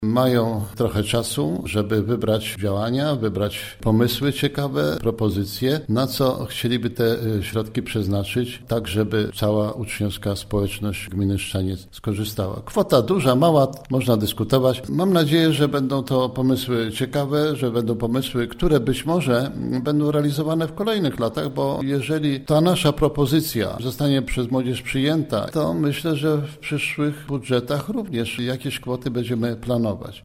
Mają trochę czasu, żeby wybrać działania, wybrać pomysły ciekawe, propozycje, na co chcieliby te środki przeznaczyć, tak żeby cała uczniowska społeczność gminy Szczaniec skorzystała. Kwota duża, mała, można dyskutować. Mam nadzieję, że będą to pomysły ciekawe, że będą pomysły, które być może będą realizowane w kolejnych latach, bo jeżeli ta nasza propozycja zostanie przez młodzież przyjęta, to myślę, że w przyszłych budżetach również jakieś kwoty będziemy planować.